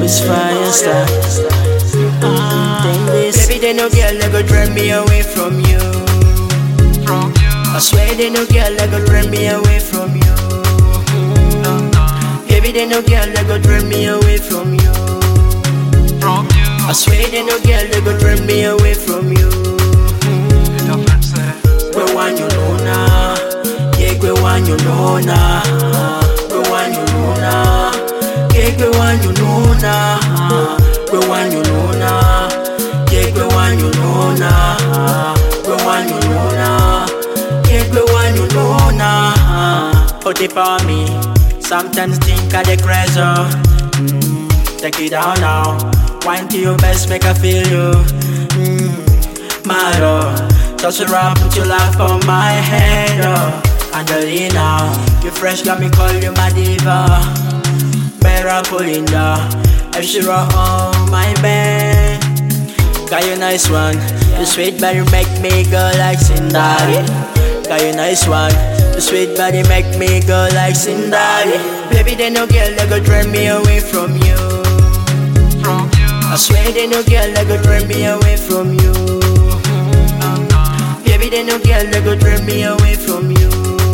always fire start. Baby, they no girl that go drive me away from you. I swear they no girl that go drive me away from you. Baby, they no girl that go drive me away from you. I swear they no girl that go drive me away from you. Go one you know now, yeah, go one you know now, go one you know now, yeah, go one you know now, go one you know now, yeah, go one you know now, go one you know now, yeah, go one you know now. Put it on me, sometimes think I the crazy. Take it down now, wine to your best, make I feel you. My love. Touch around, put your laugh on my head, Angelina, you fresh, got me call you my diva. Better Belinda, if she rock on my bed. Got you nice one, you sweet body make me go like Cinderella. Got you nice one, you sweet body make me go like Cinderella. Baby, they no girl that go drive me away from you. I swear they no girl that go drive me away from you. Baby, they no girl that go drive me away from you.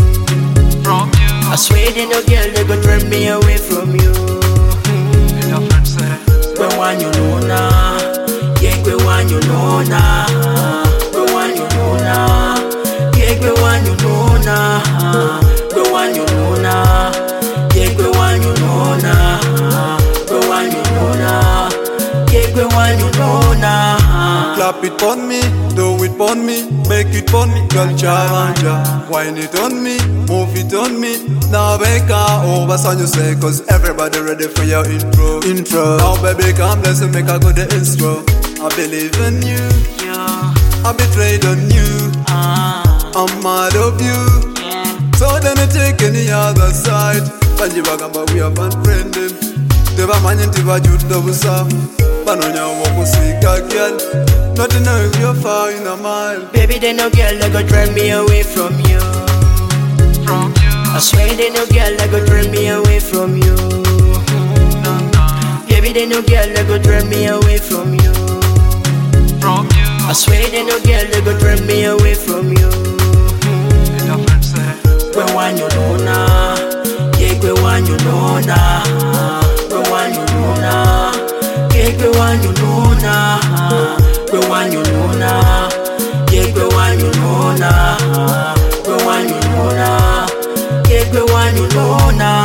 I swear they no girl that go drive me away from you. Go one you know now, yeah, go one you know now, go one you know now, yeah, go one you know now, go one you know now, yeah, go one you know now, go one you know now, yeah, go one you know now. Clap it on me, do it on me, make it on me, girl challenger. Wine it on me, move it on me. Now back over son you say, cause everybody ready for your intro. Now baby come let's make a good intro. I believe in you, I betrayed on you, I'm mad of you. So then I take any other side. But you bagamba we have unfriended. Teva manyan tiva juda busa. Banonya wako sika girl. Not to know if you're far in a mile. Baby, they no girl that go drive me away from you. I swear they no girl that go drive me away from you. Baby, they no girl that go drive me away from you. I swear they no girl that go drive me away from you. Go one you know now, yeah, go one you know now, go one you know now, yeah, go one you know now. Go one you know now, yeah, go one you know now, go one you know now, yeah, go one you know now.